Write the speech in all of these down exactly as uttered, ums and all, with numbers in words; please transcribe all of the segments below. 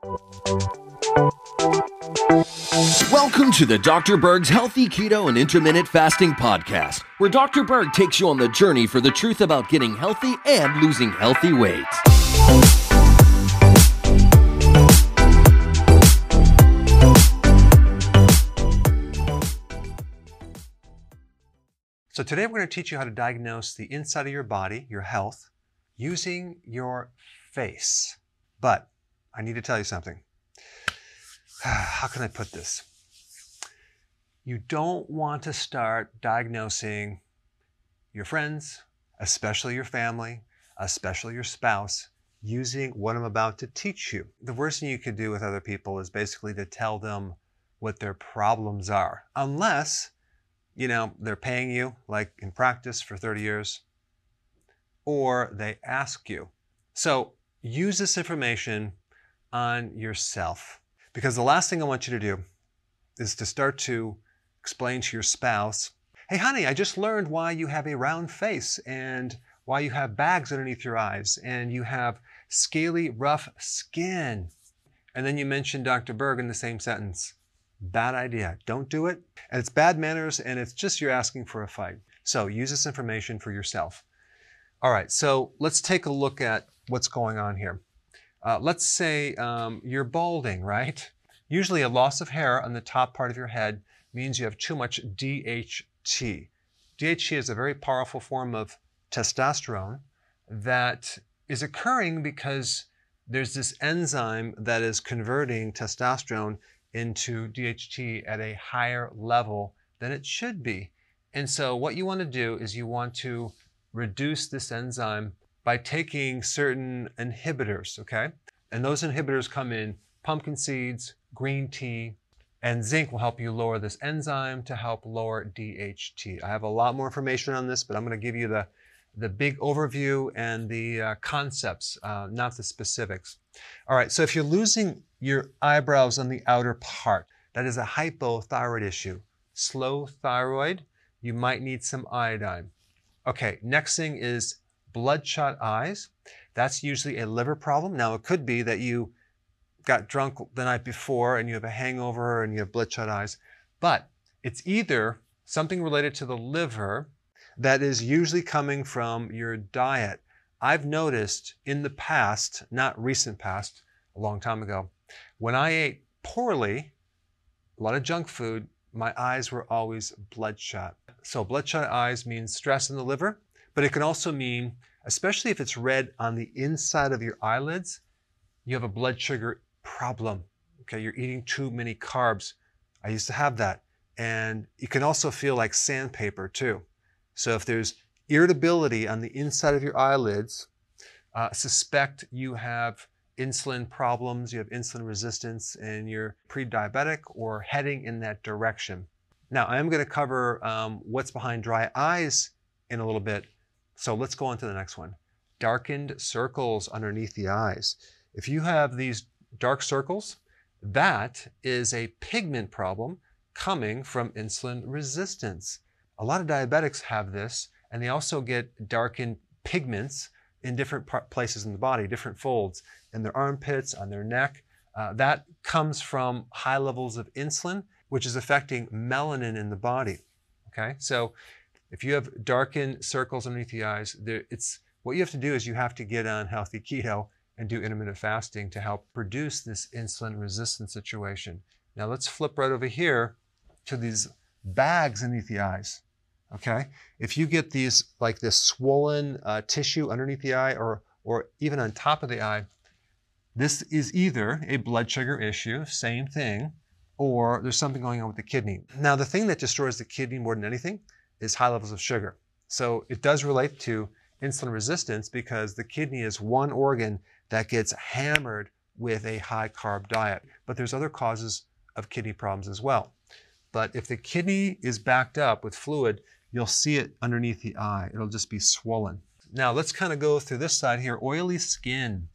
Welcome to the Doctor Berg's Healthy Keto and Intermittent Fasting Podcast, where Doctor Berg takes you on the journey for the truth about getting healthy and losing healthy weight. So today we're going to teach you how to diagnose the inside of your body, your health, using your face. But I need to tell you something. How can I put this? You don't want to start diagnosing your friends, especially your family, especially your spouse, using what I'm about to teach you. The worst thing you could do with other people is basically to tell them what their problems are, unless, you know, they're paying you, like in practice for thirty years, or they ask you. So use this information on yourself, because the last thing I want you to do is to start to explain to your spouse, hey honey, I just learned why you have a round face and why you have bags underneath your eyes and you have scaly, rough skin. And then you mention Doctor Berg in the same sentence. Bad idea. Don't do it. And it's bad manners, and it's just you're asking for a fight. So use this information for yourself. All right, so let's take a look at what's going on here. Uh, let's say um, you're balding, right? Usually a loss of hair on the top part of your head means you have too much D H T. D H T is a very powerful form of testosterone that is occurring because there's this enzyme that is converting testosterone into D H T at a higher level than it should be. And so what you want to do is you want to reduce this enzyme by taking certain inhibitors, okay? And those inhibitors come in pumpkin seeds, green tea, and zinc will help you lower this enzyme to help lower D H T. I have a lot more information on this, but I'm going to give you the, the big overview and the uh, concepts, uh, not the specifics. All right, so if you're losing your eyebrows on the outer part, that is a hypothyroid issue. Slow thyroid, you might need some iodine. Okay, next thing is bloodshot eyes. That's usually a liver problem. Now, it could be that you got drunk the night before and you have a hangover and you have bloodshot eyes, but it's either something related to the liver that is usually coming from your diet. I've noticed in the past, not recent past, a long time ago, when I ate poorly, a lot of junk food, my eyes were always bloodshot. So bloodshot eyes means stress in the liver, but it can also mean, especially if it's red on the inside of your eyelids, you have a blood sugar problem. Okay, you're eating too many carbs. I used to have that. And you can also feel like sandpaper too. So if there's irritability on the inside of your eyelids, uh, suspect you have insulin problems, you have insulin resistance, and you're pre-diabetic or heading in that direction. Now, I am going to cover um, what's behind dry eyes in a little bit. So let's go on to the next one. Darkened circles underneath the eyes. If you have these dark circles, that is a pigment problem coming from insulin resistance. A lot of diabetics have this, and they also get darkened pigments in different places in the body, different folds, in their armpits, on their neck. Uh, that comes from high levels of insulin, which is affecting melanin in the body. Okay, so if you have darkened circles underneath the eyes, there, it's what you have to do is you have to get on healthy keto and do intermittent fasting to help produce this insulin resistant situation. Now let's flip right over here to these bags underneath the eyes. Okay, if you get these like this swollen uh, tissue underneath the eye or or even on top of the eye, this is either a blood sugar issue, same thing, or there's something going on with the kidney. Now the thing that destroys the kidney more than anything is high levels of sugar. So it does relate to insulin resistance because the kidney is one organ that gets hammered with a high carb diet. But there's other causes of kidney problems as well. But if the kidney is backed up with fluid, you'll see it underneath the eye. It'll just be swollen. Now let's kind of go through this side here. Oily skin.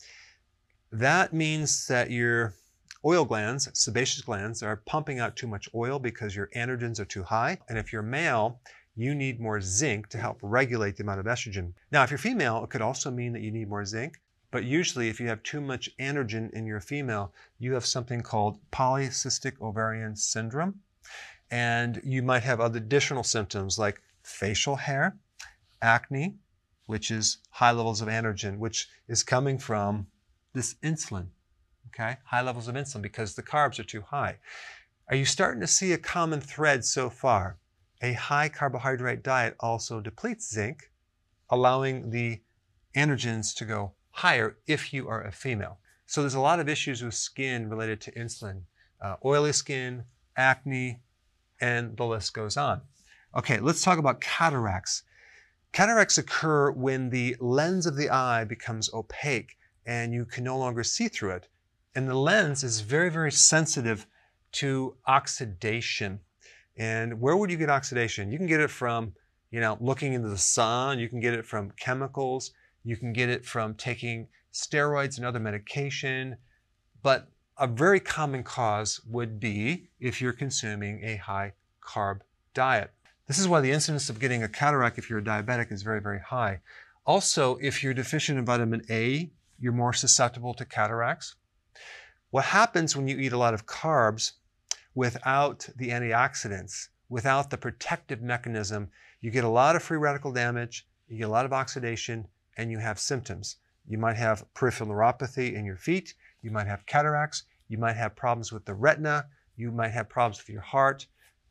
That means that your oil glands, sebaceous glands, are pumping out too much oil because your androgens are too high. And if you're male, you need more zinc to help regulate the amount of estrogen. Now, if you're female, it could also mean that you need more zinc. But usually if you have too much androgen in your female, you have something called polycystic ovarian syndrome. And you might have other additional symptoms like facial hair, acne, which is high levels of androgen, which is coming from this insulin, okay? High levels of insulin because the carbs are too high. Are you starting to see a common thread so far? A high carbohydrate diet also depletes zinc, allowing the androgens to go higher if you are a female. So there's a lot of issues with skin related to insulin, uh, oily skin, acne, and the list goes on. Okay, let's talk about cataracts. Cataracts occur when the lens of the eye becomes opaque and you can no longer see through it. And the lens is very, very sensitive to oxidation. And where would you get oxidation? You can get it from, you know, looking into the sun. You can get it from chemicals. You can get it from taking steroids and other medication. But a very common cause would be if you're consuming a high carb diet. This is why the incidence of getting a cataract if you're a diabetic is very, very high. Also, if you're deficient in vitamin A, you're more susceptible to cataracts. What happens when you eat a lot of carbs without the antioxidants, without the protective mechanism, you get a lot of free radical damage, you get a lot of oxidation, and you have symptoms. You might have peripheral neuropathy in your feet, you might have cataracts, you might have problems with the retina, you might have problems with your heart.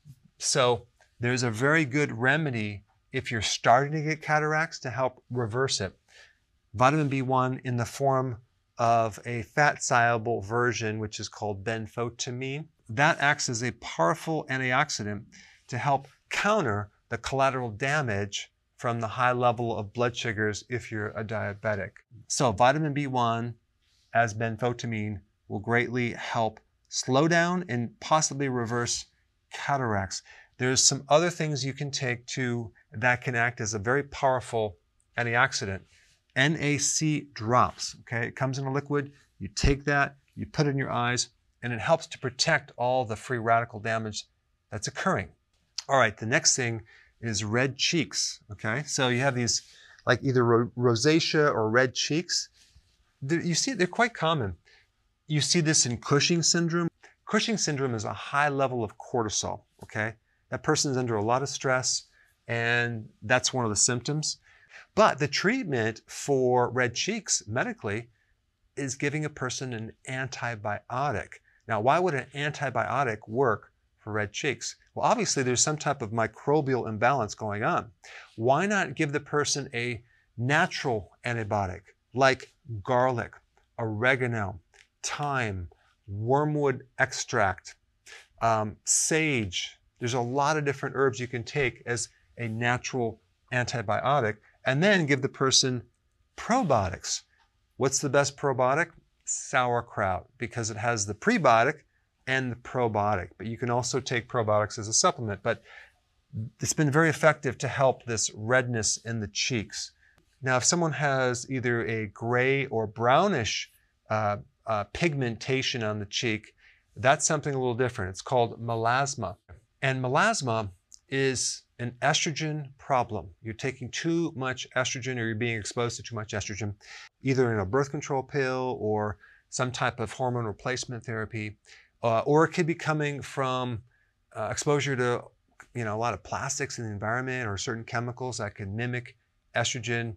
So there's a very good remedy if you're starting to get cataracts to help reverse it. Vitamin B one in the form of a fat-soluble version, which is called benfotiamine. That acts as a powerful antioxidant to help counter the collateral damage from the high level of blood sugars if you're a diabetic. So vitamin B one as benfotiamine will greatly help slow down and possibly reverse cataracts. There's some other things you can take too that can act as a very powerful antioxidant. N A C drops, okay? It comes in a liquid, you take that, you put it in your eyes, and it helps to protect all the free radical damage that's occurring. All right, the next thing is red cheeks, okay? So you have these like either ro rosacea or red cheeks. They're, you see, they're quite common. You see this in Cushing syndrome. Cushing syndrome is a high level of cortisol, okay? That person is under a lot of stress, and that's one of the symptoms. But the treatment for red cheeks medically is giving a person an antibiotic. Now, why would an antibiotic work for red cheeks? Well, obviously there's some type of microbial imbalance going on. Why not give the person a natural antibiotic like garlic, oregano, thyme, wormwood extract, um, sage. There's a lot of different herbs you can take as a natural antibiotic, and then give the person probiotics. What's the best probiotic? Sauerkraut, because it has the prebiotic and the probiotic. But you can also take probiotics as a supplement. But it's been very effective to help this redness in the cheeks. Now, if someone has either a gray or brownish uh, uh, pigmentation on the cheek, that's something a little different. It's called melasma. And melasma is an estrogen problem. You're taking too much estrogen, or you're being exposed to too much estrogen, either in a birth control pill or some type of hormone replacement therapy, uh, or it could be coming from uh, exposure to you know, a lot of plastics in the environment or certain chemicals that can mimic estrogen.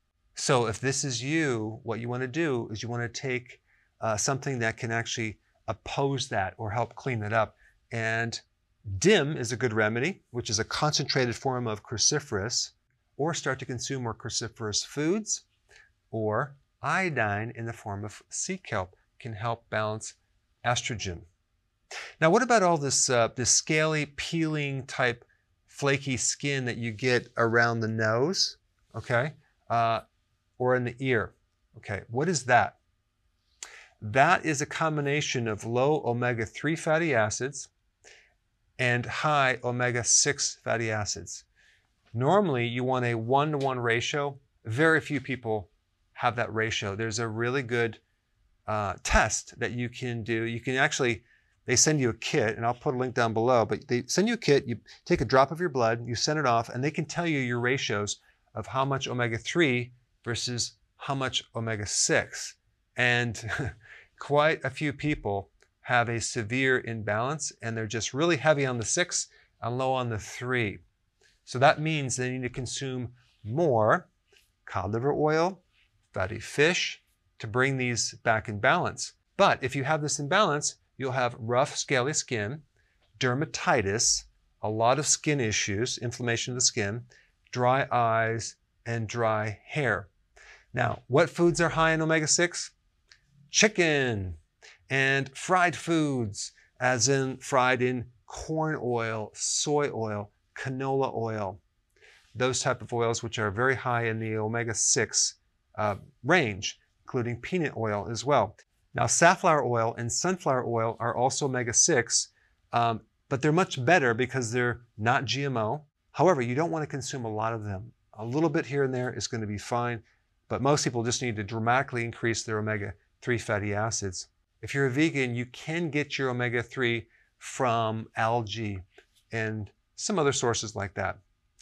So if this is you, what you want to do is you want to take uh, something that can actually oppose that or help clean it up. And D I M is a good remedy, which is a concentrated form of cruciferous, or start to consume more cruciferous foods, or iodine in the form of sea kelp can help balance estrogen. Now, what about all this, uh, this scaly, peeling type flaky skin that you get around the nose, okay, uh, or in the ear? Okay, what is that? That is a combination of low omega three fatty acids and high omega six fatty acids. Normally, you want a one-to-one ratio. Very few people have that ratio. There's a really good uh, test that you can do. You can actually, they send you a kit, and I'll put a link down below, but they send you a kit, you take a drop of your blood, you send it off, and they can tell you your ratios of how much omega three versus how much omega six. And quite a few people have a severe imbalance, and they're just really heavy on the six and low on the three. So that means they need to consume more cod liver oil, fatty fish, to bring these back in balance. But if you have this imbalance, you'll have rough, scaly skin, dermatitis, a lot of skin issues, inflammation of the skin, dry eyes, and dry hair. Now, what foods are high in omega six? Chicken and fried foods, as in fried in corn oil, soy oil, canola oil. Those type of oils which are very high in the omega six uh, range, including peanut oil as well. Now, safflower oil and sunflower oil are also omega six, um, but they're much better because they're not G M O. However, you don't want to consume a lot of them. A little bit here and there is going to be fine, but most people just need to dramatically increase their omega three fatty acids. If you're a vegan, you can get your omega three from algae and some other sources like that.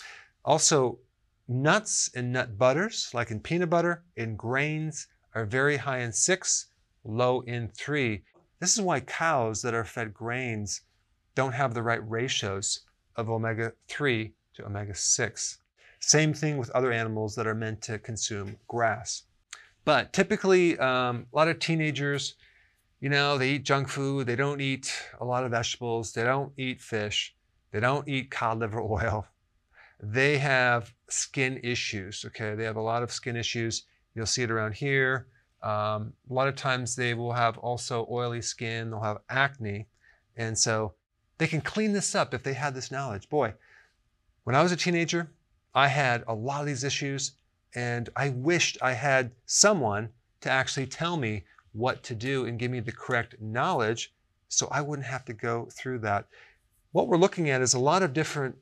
Also, nuts and nut butters, like in peanut butter, in grains, are very high in six, low in three. This is why cows that are fed grains don't have the right ratios of omega three to omega six. Same thing with other animals that are meant to consume grass. But typically, um, a lot of teenagers, you know, they eat junk food, they don't eat a lot of vegetables, they don't eat fish, they don't eat cod liver oil. They have skin issues, okay? They have a lot of skin issues. You'll see it around here. Um, a lot of times they will have also oily skin, they'll have acne. And so they can clean this up if they had this knowledge. Boy, when I was a teenager, I had a lot of these issues, and I wished I had someone to actually tell me what to do and give me the correct knowledge so I wouldn't have to go through that. What we're looking at is a lot of different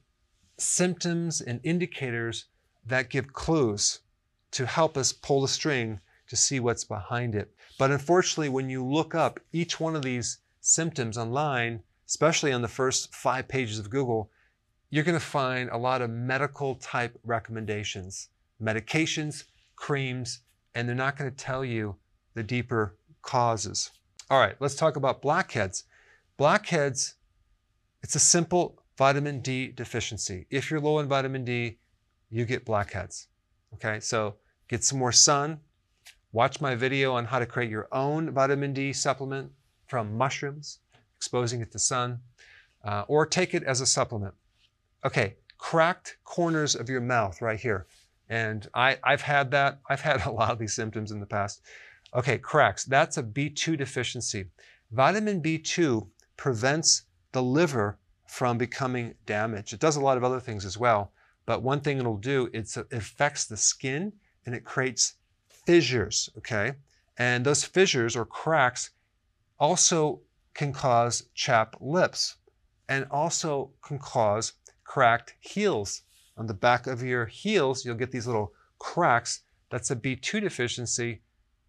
symptoms and indicators that give clues to help us pull the string to see what's behind it. But unfortunately, when you look up each one of these symptoms online, especially on the first five pages of Google, you're going to find a lot of medical type recommendations, medications, creams, and they're not going to tell you the deeper causes. All right, let's talk about blackheads. Blackheads, it's a simple vitamin D deficiency. If you're low in vitamin D, you get blackheads. Okay, so get some more sun. Watch my video on how to create your own vitamin D supplement from mushrooms, exposing it to sun, uh, or take it as a supplement. Okay, cracked corners of your mouth right here. And I, I've had that. I've had a lot of these symptoms in the past. Okay, cracks. That's a B two deficiency. Vitamin B two prevents the liver from becoming damaged. It does a lot of other things as well. But one thing it'll do, it's, it affects the skin and it creates fissures, okay? And those fissures or cracks also can cause chapped lips and also can cause cracked heels. On the back of your heels, you'll get these little cracks. That's a B two deficiency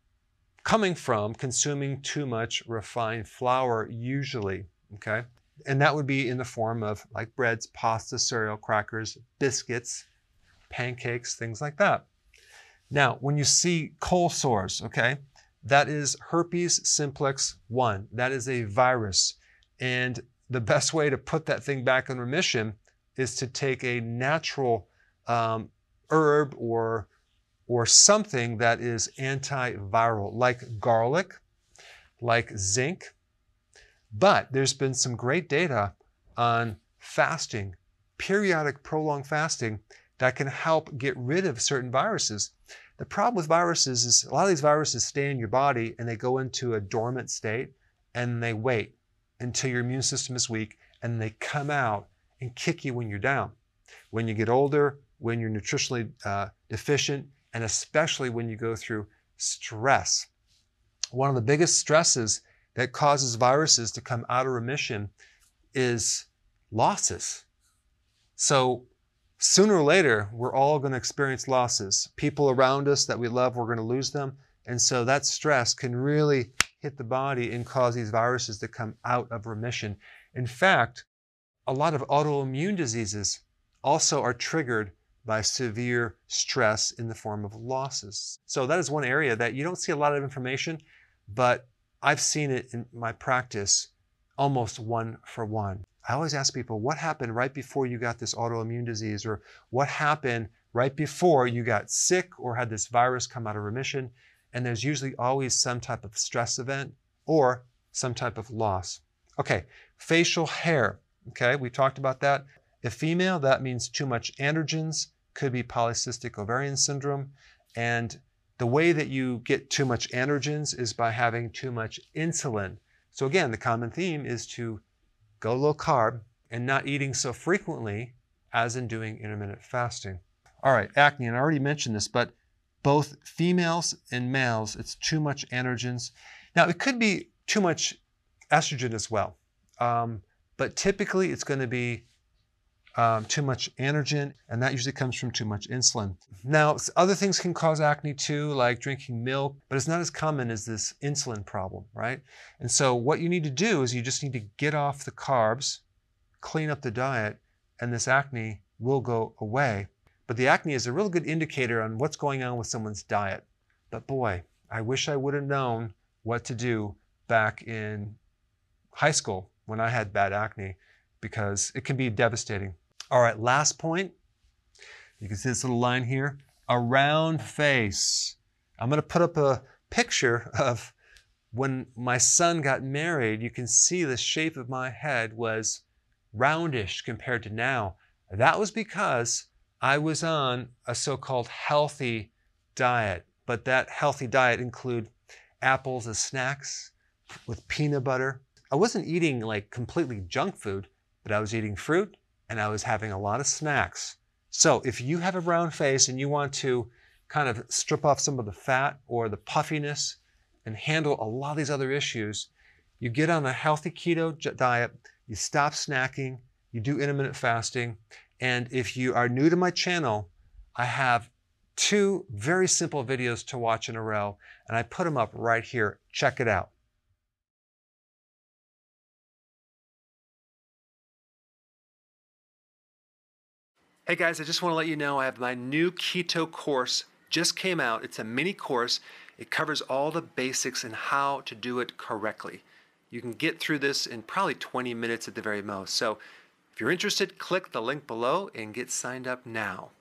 coming from consuming too much refined flour usually, okay? And that would be in the form of like breads, pasta, cereal, crackers, biscuits, pancakes, things like that. Now, when you see cold sores, okay, that is herpes simplex one. That is a virus. And the best way to put that thing back in remission is to take a natural um, herb or, or something that is antiviral, like garlic, like zinc. But there's been some great data on fasting, periodic prolonged fasting, that can help get rid of certain viruses. The problem with viruses is a lot of these viruses stay in your body and they go into a dormant state and they wait until your immune system is weak and they come out and kick you when you're down. When you get older, when you're nutritionally uh, deficient, and especially when you go through stress. One of the biggest stresses that causes viruses to come out of remission is losses. So sooner or later, we're all going to experience losses. People around us that we love, we're going to lose them. And so that stress can really hit the body and cause these viruses to come out of remission. In fact, a lot of autoimmune diseases also are triggered by severe stress in the form of losses. So that is one area that you don't see a lot of information, but I've seen it in my practice almost one for one. I always ask people, what happened right before you got this autoimmune disease? Or what happened right before you got sick or had this virus come out of remission? And there's usually always some type of stress event or some type of loss. Okay, facial hair. Okay, we talked about that. If female, that means too much androgens, could be polycystic ovarian syndrome. And the way that you get too much androgens is by having too much insulin. So again, the common theme is to go low carb and not eating so frequently as in doing intermittent fasting. All right, acne, and I already mentioned this, but both females and males, it's too much androgens. Now, it could be too much estrogen as well, um, but typically it's going to be um, too much androgen, and that usually comes from too much insulin. Now, other things can cause acne too, like drinking milk, but it's not as common as this insulin problem, right? And so what you need to do is you just need to get off the carbs, clean up the diet, and this acne will go away. But the acne is a real good indicator on what's going on with someone's diet. But boy, I wish I would have known what to do back in high school when I had bad acne, because it can be devastating. All right, last point. You can see this little line here, a round face. I'm going to put up a picture of when my son got married. You can see the shape of my head was roundish compared to now. That was because I was on a so-called healthy diet, but that healthy diet include apples as snacks with peanut butter. I wasn't eating like completely junk food, but I was eating fruit and I was having a lot of snacks. So if you have a round face and you want to kind of strip off some of the fat or the puffiness and handle a lot of these other issues, you get on a healthy keto diet, you stop snacking, you do intermittent fasting. And if you are new to my channel, I have two very simple videos to watch in a row, and I put them up right here. Check it out. Hey guys, I just want to let you know I have my new keto course just came out. It's a mini course. It covers all the basics and how to do it correctly. You can get through this in probably twenty minutes at the very most. So if you're interested, click the link below and get signed up now.